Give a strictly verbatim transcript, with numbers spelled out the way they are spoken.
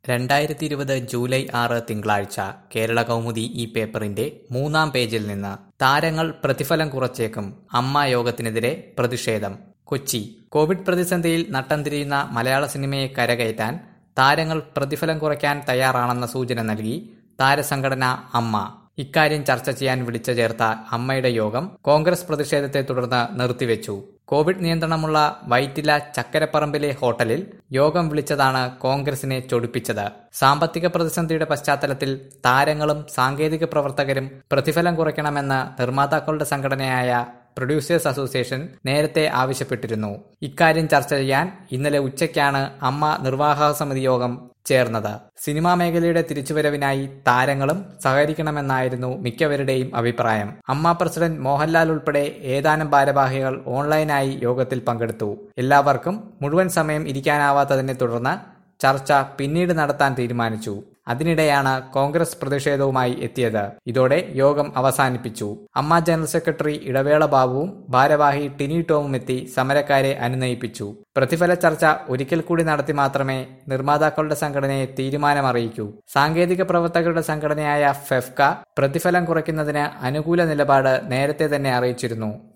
രണ്ടായിരത്തി ഇരുപത് ജൂലൈ ആറ് തിങ്കളാഴ്ച കേരള കൗമുദി ഈ പേപ്പറിന്റെ മൂന്നാം പേജിൽ നിന്ന് താരങ്ങൾ പ്രതിഫലം കുറച്ചേക്കും അമ്മ യോഗത്തിനെതിരെ പ്രതിഷേധം. കൊച്ചി. കോവിഡ് പ്രതിസന്ധിയിൽ നട്ടം തിരിയുന്ന മലയാള സിനിമയെ കരകയറ്റാൻ താരങ്ങൾ പ്രതിഫലം കുറയ്ക്കാൻ തയ്യാറാണെന്ന സൂചന നൽകി താരസംഘടന അമ്മ. ഇക്കാര്യം ചർച്ച ചെയ്യാൻ വിളിച്ചു ചേർത്ത അമ്മയുടെ യോഗം കോൺഗ്രസ് പ്രതിഷേധത്തെ തുടർന്ന് നിർത്തിവെച്ചു. കോവിഡ് നിയന്ത്രണമുള്ള വൈറ്റില ചക്കരപ്പറമ്പിലെ ഹോട്ടലിൽ യോഗം വിളിച്ചതാണ് കോൺഗ്രസിനെ ചൊടിപ്പിച്ചത്. സാമ്പത്തിക പ്രതിസന്ധിയുടെ പശ്ചാത്തലത്തിൽ താരങ്ങളും സാങ്കേതിക പ്രവർത്തകരും പ്രതിഫലം കുറയ്ക്കണമെന്ന് നിർമ്മാതാക്കളുടെ സംഘടനയായ പ്രൊഡ്യൂസേഴ്സ് അസോസിയേഷൻ നേരത്തെ ആവശ്യപ്പെട്ടിരുന്നു. ഇക്കാര്യം ചർച്ച ചെയ്യാൻ ഇന്നലെ ഉച്ചയ്ക്കാണ് അമ്മ നിർവാഹക സമിതി യോഗം ചേർന്നത്. സിനിമാ മേഖലയുടെ തിരിച്ചുവരവിനായി താരങ്ങളും സഹകരിക്കണമെന്നായിരുന്നു മിക്കവരുടെയും അഭിപ്രായം. അമ്മ പ്രസിഡന്റ് മോഹൻലാൽ ഉൾപ്പെടെ ഏതാനും ഭാരവാഹികൾ ഓൺലൈനായി യോഗത്തിൽ പങ്കെടുത്തു. എല്ലാവർക്കും മുഴുവൻ സമയം ഇരിക്കാനാവാത്തതിനെ തുടർന്ന് ചർച്ച പിന്നീട് നടത്താൻ തീരുമാനിച്ചു. അതിനിടെയാണ് കോൺഗ്രസ് പ്രതിഷേധവുമായി എത്തിയത്. ഇതോടെ യോഗം അവസാനിപ്പിച്ചു. അമ്മ ജനറൽ സെക്രട്ടറി ഇടവേള ബാബുവും ഭാരവാഹി ടിനി ടോമും എത്തി സമരക്കാരെ അനുനയിപ്പിച്ചു. പ്രതിഫല ചർച്ച ഒരിക്കൽ കൂടി നടത്തി മാത്രമേ നിർമ്മാതാക്കളുടെ സംഘടനയെ തീരുമാനമറിയിക്കൂ. സാങ്കേതിക പ്രവർത്തകരുടെ സംഘടനയായ ഫെഫ്ക പ്രതിഫലം കുറയ്ക്കുന്നതിന് അനുകൂല നിലപാട് നേരത്തെ തന്നെ അറിയിച്ചിരുന്നു.